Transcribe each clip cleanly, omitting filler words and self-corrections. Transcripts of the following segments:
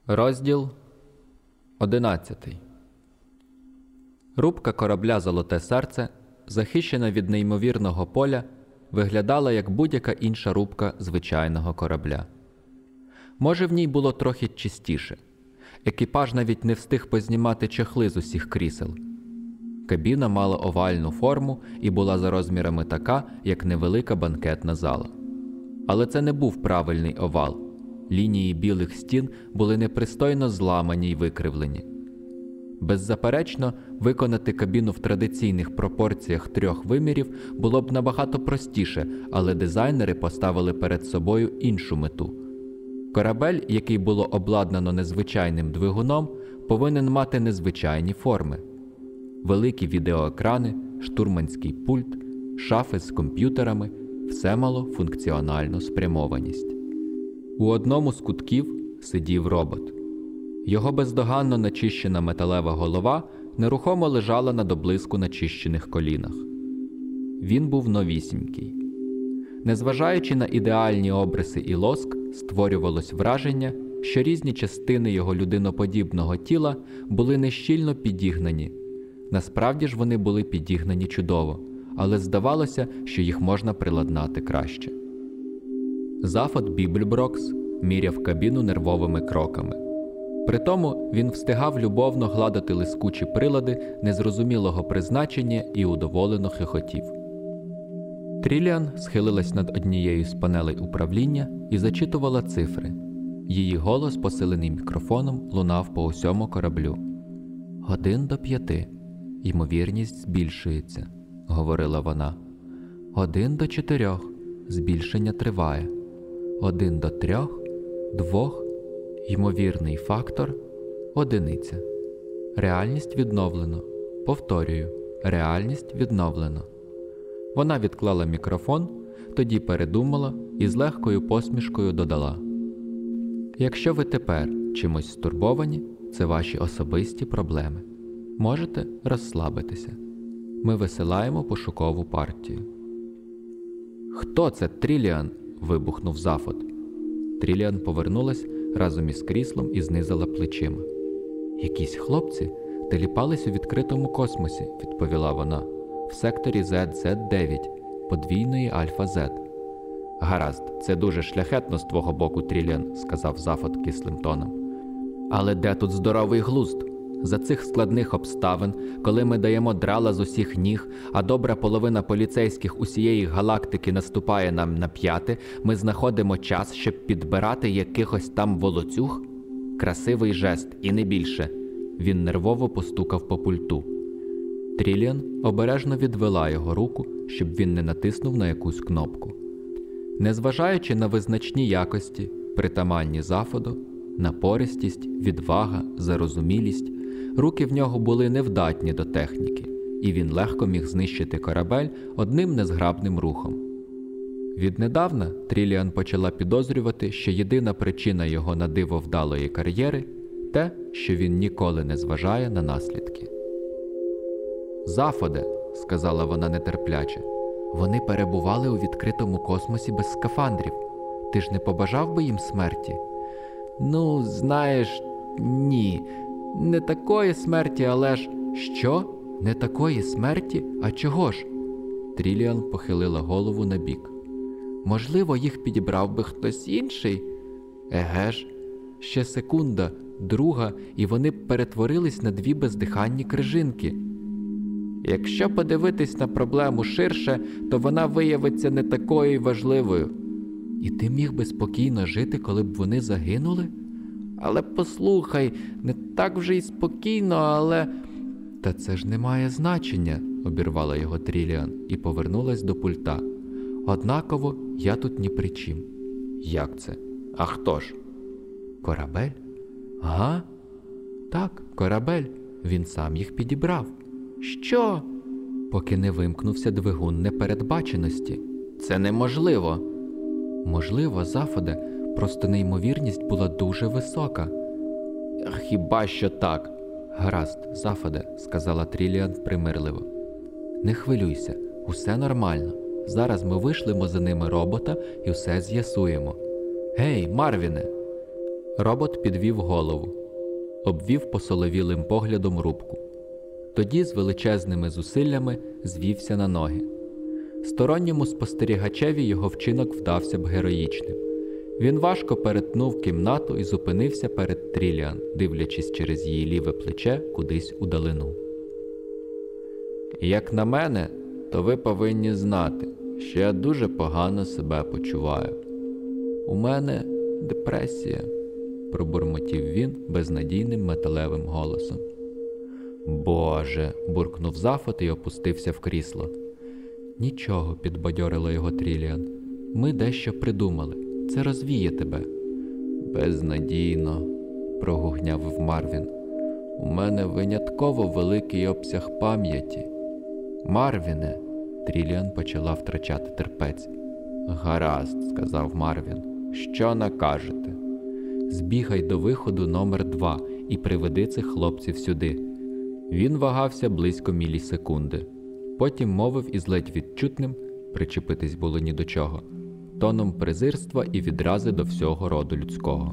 Розділ 11. Рубка корабля «Золоте серце», захищена від неймовірного поля, виглядала як будь-яка інша рубка звичайного корабля. Може, в ній було трохи чистіше. Екіпаж навіть не встиг познімати чехли з усіх крісел. Кабіна мала овальну форму і була за розмірами така, як невелика банкетна зала. Але це не був правильний овал. Лінії білих стін були непристойно зламані й викривлені. Беззаперечно, виконати кабіну в традиційних пропорціях трьох вимірів було б набагато простіше, але дизайнери поставили перед собою іншу мету. Корабель, який було обладнано незвичайним двигуном, повинен мати незвичайні форми. Великі відеоекрани, штурманський пульт, шафи з комп'ютерами – все мало функціональну спрямованість. У одному з кутків сидів робот. Його бездоганно начищена металева голова нерухомо лежала на до блиску начищених колінах. Він був новісінький. Незважаючи на ідеальні обриси і лоск, створювалось враження, що різні частини його людиноподібного тіла були нещільно підігнані. Насправді ж вони були підігнані чудово, але здавалося, що їх можна приладнати краще. Зафот Бібельброкс міряв кабіну нервовими кроками. Притому він встигав любовно гладити лискучі прилади незрозумілого призначення і удоволено хихотів. Тріліан схилилась над однією з панелей управління і зачитувала цифри. Її голос, посилений мікрофоном, лунав по усьому кораблю. 1 до 5. Ймовірність збільшується, говорила вона. 1 до 4. Збільшення триває. 1 до 3, 2, ймовірний фактор, 1. Реальність відновлено. Повторюю, реальність відновлено. Вона відклала мікрофон, тоді передумала і з легкою посмішкою додала. Якщо ви тепер чимось стурбовані, це ваші особисті проблеми. Можете розслабитися. Ми висилаємо пошукову партію. «Хто це, Тріліан?» – вибухнув Зафот. Тріліан повернулась разом із кріслом і знизила плечима. «Якісь хлопці теліпались у відкритому космосі», – відповіла вона, – «в секторі ZZ9, подвійної Альфа-Z». «Гаразд, це дуже шляхетно з твого боку, Тріліан», – сказав Зафот кислим тоном. «Але де тут здоровий глузд? За цих складних обставин, коли ми даємо драла з усіх ніг, а добра половина поліцейських усієї галактики наступає нам на п'яти, ми знаходимо час, щоб підбирати якихось там волоцюг? Красивий жест, і не більше». Він нервово постукав по пульту. Тріліан обережно відвела його руку, щоб він не натиснув на якусь кнопку. Незважаючи на визначні якості, притаманні Зафоду, напористість, відвага, зарозумілість, руки в нього були невдатні до техніки, і він легко міг знищити корабель одним незграбним рухом. Віднедавна Тріліан почала підозрювати, що єдина причина його на диво вдалої кар'єри – те, що він ніколи не зважає на наслідки. «Зафоде», – сказала вона нетерпляче, – «вони перебували у відкритому космосі без скафандрів. Ти ж не побажав би їм смерті?» «Ну, знаєш, ні. Не такої смерті, але ж…» «Що? Не такої смерті? А чого ж?» Тріліан похилила голову набік. «Можливо, їх підібрав би хтось інший?» «Еге ж. Ще секунда, друга, і вони б перетворились на дві бездиханні крижинки. Якщо подивитись на проблему ширше, то вона виявиться не такою важливою». «І ти міг би спокійно жити, коли б вони загинули?» «Але послухай, не так вже й спокійно, але…» «Та це ж не має значення», – обірвала його Тріліан і повернулась до пульта. «Однаково, я тут ні при чим». «Як це? А хто ж?» «Корабель?» «Ага. Так, корабель. Він сам їх підібрав». «Що?» «Поки не вимкнувся двигун непередбаченості». «Це неможливо». «Можливо, Зафоде, просто неймовірність була дуже висока». «Хіба що так?» «Гаразд, Зафоде», – сказала Тріліан примирливо. «Не хвилюйся, усе нормально. Зараз ми вишлемо за ними робота і все з'ясуємо». «Гей, Марвіне!» Робот підвів голову, обвів посоловілим поглядом рубку. Тоді з величезними зусиллями звівся на ноги. Сторонньому спостерігачеві його вчинок вдався б героїчним. Він важко перетнув кімнату і зупинився перед Тріліан, дивлячись через її ліве плече кудись удалину. «Як на мене, то ви повинні знати, що я дуже погано себе почуваю. У мене депресія», – пробурмотів він безнадійним металевим голосом. «Боже!» – буркнув Зафот і опустився в крісло. «Нічого», – підбадьорила його Тріліан. «Ми дещо придумали. Це розвіє тебе». «Безнадійно», – прогугняв Марвін. «У мене винятково великий обсяг пам'яті». «Марвіне!» – Тріліан почала втрачати терпець. «Гаразд», – сказав Марвін. «Що накажете?» «Збігай до виходу номер 2 і приведи цих хлопців сюди». Він вагався близько мілісекунди. Потім мовив із ледь відчутним, причепитись було ні до чого, тоном презирства і відрази до всього роду людського.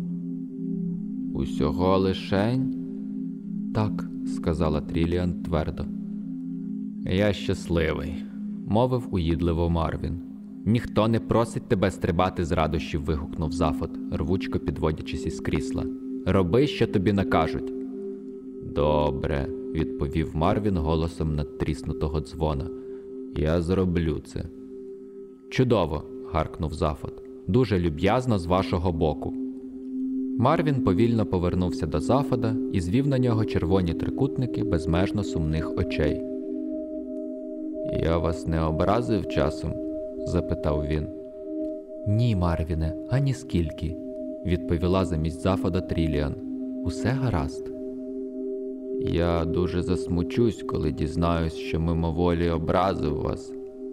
«Усього лишень?» «Так», – сказала Тріліан твердо. «Я щасливий», – мовив уїдливо Марвін. «Ніхто не просить тебе стрибати з радощів», – вигукнув Зафот, рвучко підводячись із крісла. «Роби, що тобі накажуть». «Добре», – відповів Марвін голосом надтріснутого дзвона. «Я зроблю це». «Чудово», – гаркнув Зафот. «Дуже люб'язно з вашого боку». Марвін повільно повернувся до Зафода і звів на нього червоні трикутники безмежно сумних очей. «Я вас не образив часом?» – запитав він. «Ні, Марвіне, ані скільки», – відповіла замість Зафода Тріліан. «Усе гаразд». «Я дуже засмучусь, коли дізнаюсь, що мимоволі образив вас».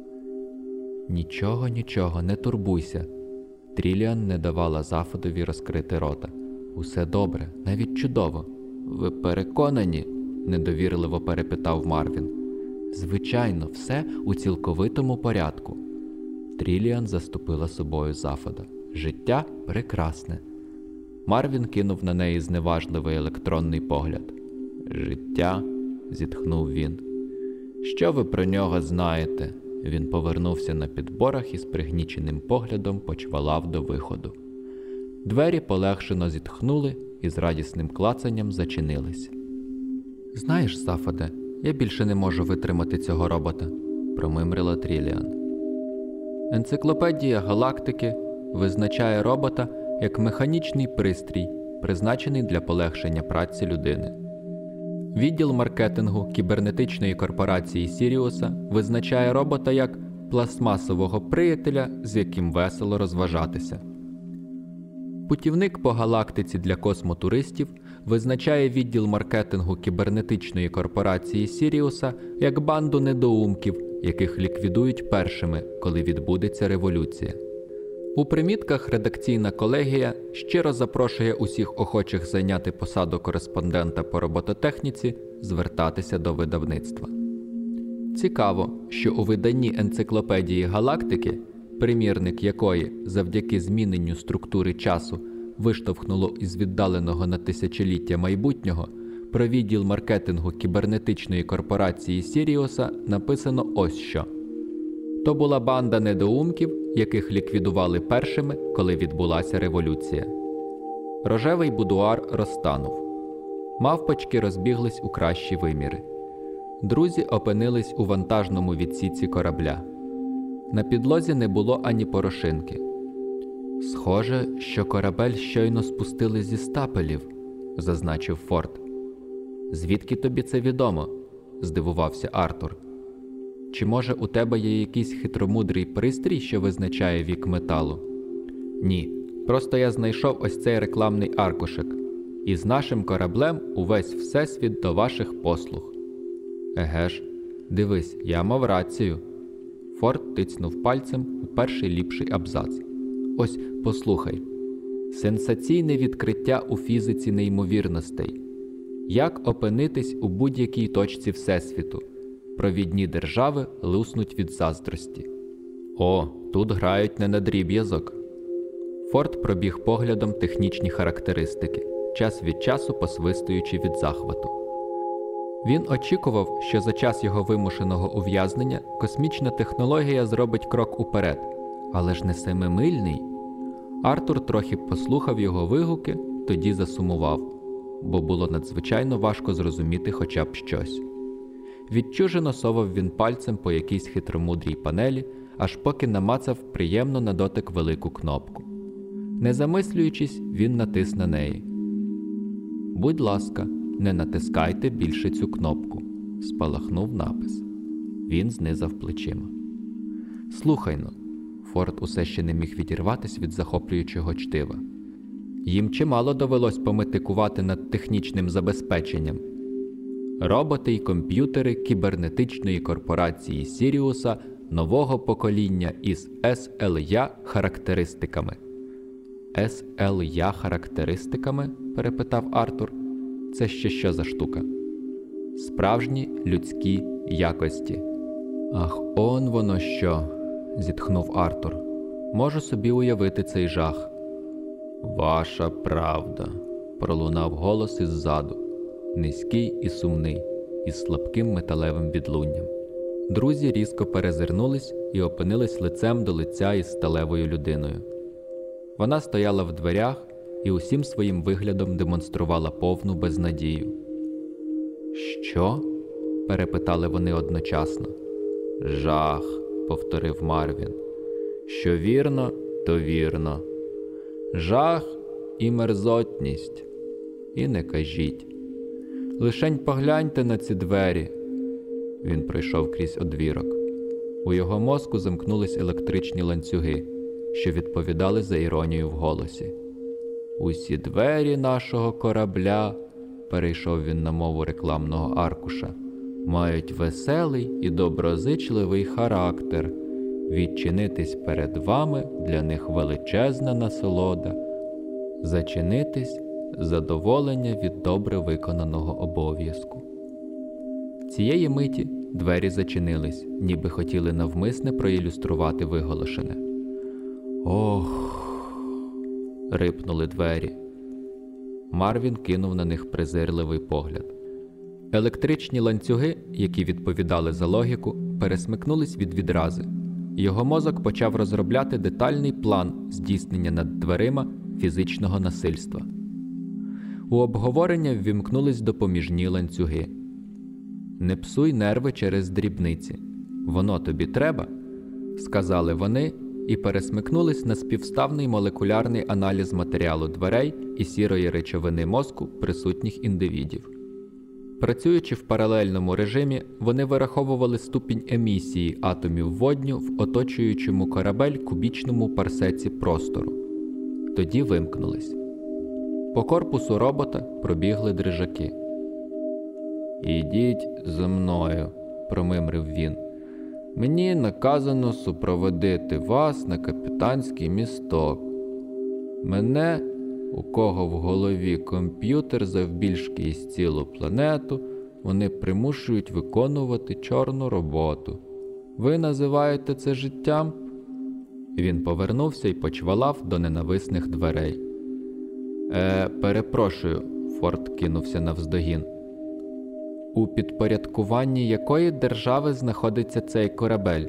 «Нічого, не турбуйся». Тріліан не давала Зафодові розкрити рота. «Усе добре, навіть чудово». «Ви переконані?» – недовірливо перепитав Марвін. «Звичайно, все у цілковитому порядку». Тріліан заступила собою Зафода. «Життя прекрасне». Марвін кинув на неї зневажливий електронний погляд. «Життя?» – зітхнув він. «Що ви про нього знаєте?» Він повернувся на підборах і з пригніченим поглядом почвалав до виходу. Двері полегшено зітхнули і з радісним клацанням зачинились. «Знаєш, Зафоде, я більше не можу витримати цього робота», – промимрила Тріліан. Енциклопедія галактики визначає робота як механічний пристрій, призначений для полегшення праці людини. Відділ маркетингу кібернетичної корпорації Сіріуса визначає робота як пластмасового приятеля, з яким весело розважатися. Путівник по галактиці для космотуристів визначає відділ маркетингу кібернетичної корпорації Сіріуса як банду недоумків, яких ліквідують першими, коли відбудеться революція. У примітках редакційна колегія щиро запрошує усіх охочих зайняти посаду кореспондента по робототехніці звертатися до видавництва. Цікаво, що у виданні енциклопедії галактики, примірник якої завдяки зміненню структури часу виштовхнуло із віддаленого на тисячоліття майбутнього, про відділ маркетингу кібернетичної корпорації Сіріуса написано ось що. То була банда недоумків, яких ліквідували першими, коли відбулася революція. Рожевий будуар розтанув. Мавпочки розбіглись у кращі виміри. Друзі опинились у вантажному відсіці корабля. На підлозі не було ані порошинки. «Схоже, що корабель щойно спустили зі стапелів», – зазначив Форд. «Звідки тобі це відомо?» – здивувався Артур. «Чи може у тебе є якийсь хитромудрий пристрій, що визначає вік металу?» «Ні, просто я знайшов ось цей рекламний аркушик. І з нашим кораблем увесь всесвіт до ваших послуг». «Еге ж, дивись, я мав рацію». Форд тицьнув пальцем у перший ліпший абзац. «Ось, послухай. Сенсаційне відкриття у фізиці неймовірностей. Як опинитись у будь-якій точці всесвіту? Провідні держави луснуть від заздрості». «О, тут грають не на дріб'язок». Форд пробіг поглядом технічні характеристики, час від часу посвистуючи від захвату. Він очікував, що за час його вимушеного ув'язнення космічна технологія зробить крок уперед, але ж не семимильний. Артур трохи послухав його вигуки, тоді засумував, бо було надзвичайно важко зрозуміти хоча б щось. Відчужено совав він пальцем по якійсь хитромудрій панелі, аж поки намацав приємно на дотик велику кнопку. Не замислюючись, він натис на неї. «Будь ласка, не натискайте більше цю кнопку», – спалахнув напис. Він знизав плечима. «Слухай-но», – Форд усе ще не міг відірватися від захоплюючого чтива. Їм чимало довелось пометикувати над технічним забезпеченням. Роботи й комп'ютери кібернетичної корпорації Сіріуса нового покоління із SLA характеристиками. SLA характеристиками? Перепитав Артур. Це ще що за штука? Справжні людські якості. Ах, он воно що, зітхнув Артур. Можу собі уявити цей жах. Ваша правда, пролунав голос іззаду, низький і сумний, із слабким металевим відлунням. Друзі різко перезирнулись і опинились лицем до лиця із сталевою людиною. Вона стояла в дверях і усім своїм виглядом демонструвала повну безнадію. «Що?» – перепитали вони одночасно. «Жах», – повторив Марвін. «Що вірно, то вірно. Жах і мерзотність. І не кажіть. Лишень погляньте на ці двері». Він пройшов крізь одвірок. У його мозку замкнулись електричні ланцюги, що відповідали за іронію в голосі. «Усі двері нашого корабля», – перейшов він на мову рекламного аркуша, «мають веселий і доброзичливий характер. Відчинитись перед вами для них величезна насолода. Зачинитись – задоволення від добре виконаного обов'язку». Цієї миті двері зачинились, ніби хотіли навмисне проілюструвати виголошене. «Ох!» – рипнули двері. Марвін кинув на них презирливий погляд. Електричні ланцюги, які відповідали за логіку, пересмикнулись від відрази. Його мозок почав розробляти детальний план здійснення над дверима фізичного насильства. У обговорення ввімкнулись допоміжні ланцюги. «Не псуй нерви через дрібниці. Воно тобі треба?» – сказали вони і пересмикнулись на співставний молекулярний аналіз матеріалу дверей і сірої речовини мозку присутніх індивідів. Працюючи в паралельному режимі, вони вираховували ступінь емісії атомів водню в оточуючому корабель кубічному парсеці простору. Тоді вимкнулись. По корпусу робота пробігли дрижаки. «Ідіть за мною», – промимрив він. «Мені наказано супроводити вас на капітанський місток. Мене, у кого в голові комп'ютер завбільшки із цілу планету, вони примушують виконувати чорну роботу. Ви називаєте це життям?» Він повернувся і почвалав до ненависних дверей. Перепрошую», – Форд кинувся навздогін. «У підпорядкуванні якої держави знаходиться цей корабель?»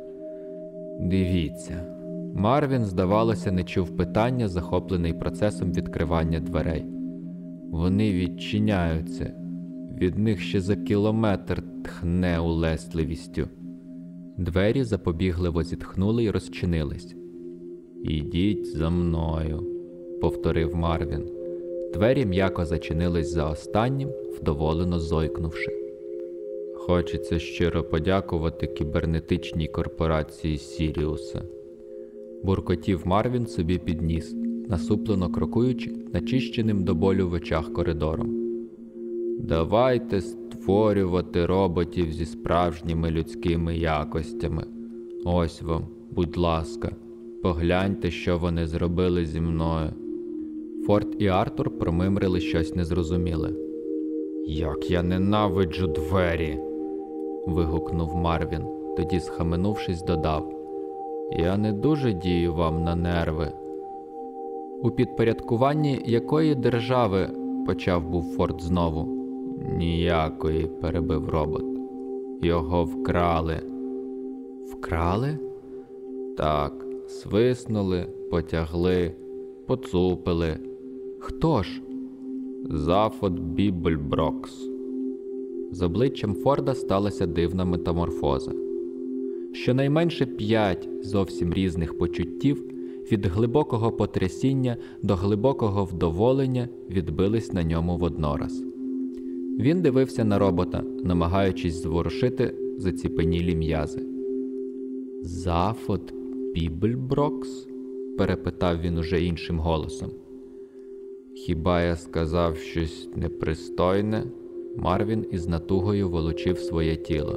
«Дивіться». Марвін, здавалося, не чув питання, захоплений процесом відкривання дверей. «Вони відчиняються. Від них ще за кілометр тхне улесливістю». Двері запобігливо зітхнули й розчинились. «Ідіть за мною», – повторив Марвін. Двері м'яко зачинились за останнім, вдоволено зойкнувши. «Хочеться щиро подякувати кібернетичній корпорації Сіріуса», – буркотів Марвін собі під ніс, насуплено крокуючи начищеним до болю в очах коридором. «Давайте створювати роботів зі справжніми людськими якостями. Ось вам, будь ласка, погляньте, що вони зробили зі мною». Форд і Артур промимрили щось незрозуміле. «Як я ненавиджу двері!» – вигукнув Марвін, тоді, схаменувшись, додав. «Я не дуже дію вам на нерви». У підпорядкуванні якої держави, почав був Форд знову. Ніякої, перебив робот. Його вкрали. Вкрали? Так, свиснули, потягли, поцупили. Хто ж? Зафод Бібельброкс. З обличчям Форда сталася дивна метаморфоза. Щонайменше 5 зовсім різних почуттів від глибокого потрясіння до глибокого вдоволення відбились на ньому воднораз. Він дивився на робота, намагаючись зворушити заціпенілі м'язи. «Зафод Бібельброкс?» – перепитав він уже іншим голосом. «Хіба я сказав щось непристойне?» Марвін із натугою волочив своє тіло.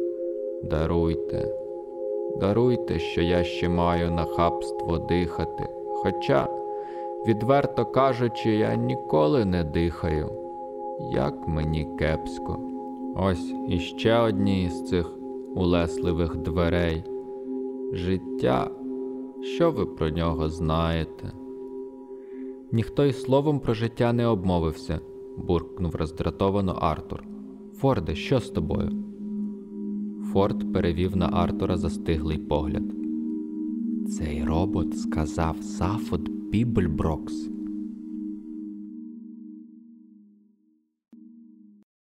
Даруйте, що я ще маю нахабство дихати. Хоча, відверто кажучи, я ніколи не дихаю. Як мені кепсько. Ось іще одні із цих улесливих дверей. Життя. Що ви про нього знаєте? Ніхто й словом про життя не обмовився, буркнув роздратовано Артур. Форде, що з тобою? Форд перевів на Артура застиглий погляд. Цей робот сказав Зафод Бібельброкс.